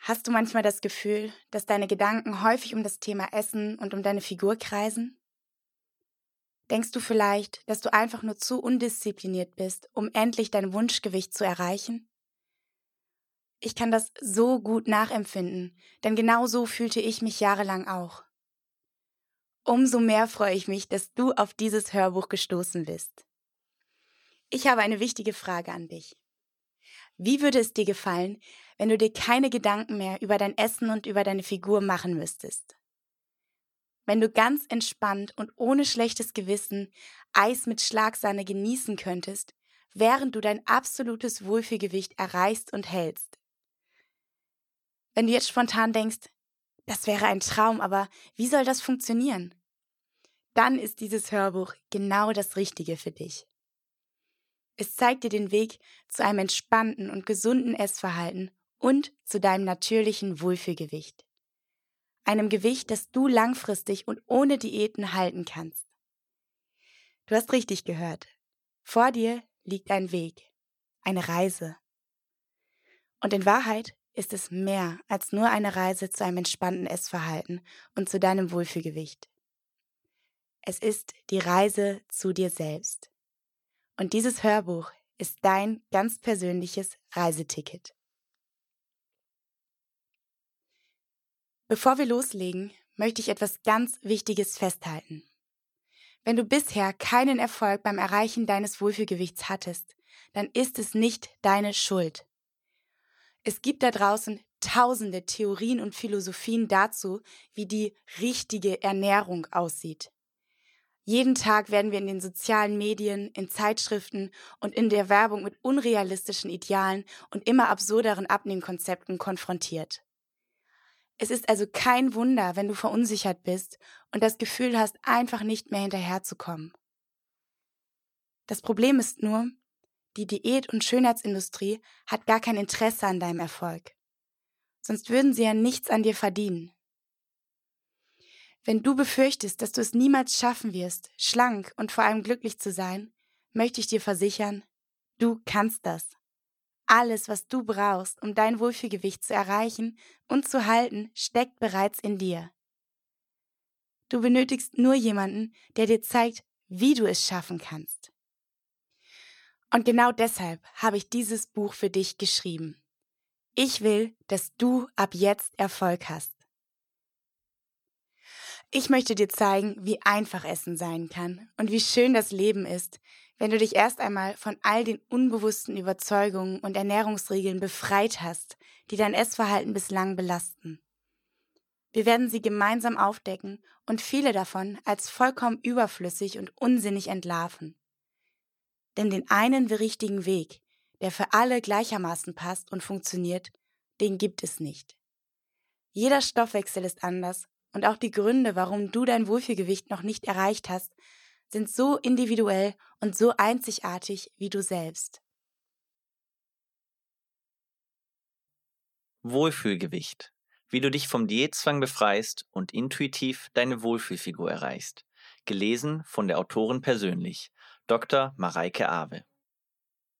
Hast du manchmal das Gefühl, dass deine Gedanken häufig um das Thema Essen und um deine Figur kreisen? Denkst du vielleicht, dass du einfach nur zu undiszipliniert bist, um endlich dein Wunschgewicht zu erreichen? Ich kann das so gut nachempfinden, denn genau so fühlte ich mich jahrelang auch. Umso mehr freue ich mich, dass du auf dieses Hörbuch gestoßen bist. Ich habe eine wichtige Frage an dich. Wie würde es dir gefallen, wenn du dir keine Gedanken mehr über dein Essen und über deine Figur machen müsstest? Wenn du ganz entspannt und ohne schlechtes Gewissen Eis mit Schlagsahne genießen könntest, während du dein absolutes Wohlfühlgewicht erreichst und hältst. Wenn du jetzt spontan denkst, das wäre ein Traum, aber wie soll das funktionieren? Dann ist dieses Hörbuch genau das Richtige für dich. Es zeigt dir den Weg zu einem entspannten und gesunden Essverhalten und zu deinem natürlichen Wohlfühlgewicht. Einem Gewicht, das du langfristig und ohne Diäten halten kannst. Du hast richtig gehört. Vor dir liegt ein Weg, eine Reise. Und in Wahrheit ist es mehr als nur eine Reise zu einem entspannten Essverhalten und zu deinem Wohlfühlgewicht. Es ist die Reise zu dir selbst. Und dieses Hörbuch ist dein ganz persönliches Reiseticket. Bevor wir loslegen, möchte ich etwas ganz Wichtiges festhalten. Wenn du bisher keinen Erfolg beim Erreichen deines Wohlfühlgewichts hattest, dann ist es nicht deine Schuld. Es gibt da draußen tausende Theorien und Philosophien dazu, wie die richtige Ernährung aussieht. Jeden Tag werden wir in den sozialen Medien, in Zeitschriften und in der Werbung mit unrealistischen Idealen und immer absurderen Abnehmkonzepten konfrontiert. Es ist also kein Wunder, wenn du verunsichert bist und das Gefühl hast, einfach nicht mehr hinterherzukommen. Das Problem ist nur, die Diät- und Schönheitsindustrie hat gar kein Interesse an deinem Erfolg. Sonst würden sie ja nichts an dir verdienen. Wenn du befürchtest, dass du es niemals schaffen wirst, schlank und vor allem glücklich zu sein, möchte ich dir versichern, du kannst das. Alles, was du brauchst, um dein Wohlfühlgewicht zu erreichen und zu halten, steckt bereits in dir. Du benötigst nur jemanden, der dir zeigt, wie du es schaffen kannst. Und genau deshalb habe ich dieses Buch für dich geschrieben. Ich will, dass du ab jetzt Erfolg hast. Ich möchte dir zeigen, wie einfach Essen sein kann und wie schön das Leben ist, wenn du dich erst einmal von all den unbewussten Überzeugungen und Ernährungsregeln befreit hast, die dein Essverhalten bislang belasten. Wir werden sie gemeinsam aufdecken und viele davon als vollkommen überflüssig und unsinnig entlarven. Denn den einen richtigen Weg, der für alle gleichermaßen passt und funktioniert, den gibt es nicht. Jeder Stoffwechsel ist anders und auch die Gründe, warum du dein Wohlfühlgewicht noch nicht erreicht hast, sind so individuell und so einzigartig wie du selbst. Wohlfühlgewicht. Wie du dich vom Diätzwang befreist und intuitiv deine Wohlfühlfigur erreichst. Gelesen von der Autorin persönlich, Dr. Mareike Awe.